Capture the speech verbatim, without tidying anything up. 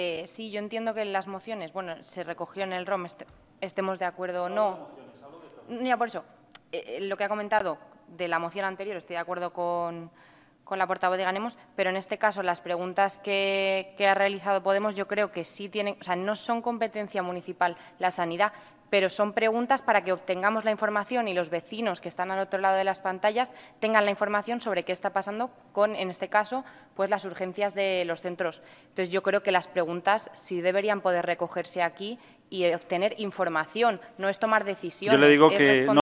Eh, sí, yo entiendo que en las mociones, bueno, se recogió en el R O M, est estemos de acuerdo o no. Ya por eso, eh, lo que ha comentado de la moción anterior, estoy de acuerdo con, con la portavoz de Ganemos, pero en este caso las preguntas que, que ha realizado Podemos yo creo que sí tienen, o sea, no son competencia municipal la sanidad, pero son preguntas para que obtengamos la información y los vecinos que están al otro lado de las pantallas tengan la información sobre qué está pasando con, en este caso, pues las urgencias de los centros. Entonces, yo creo que las preguntas sí deberían poder recogerse aquí y obtener información, no es tomar decisiones. Yo le digo es que no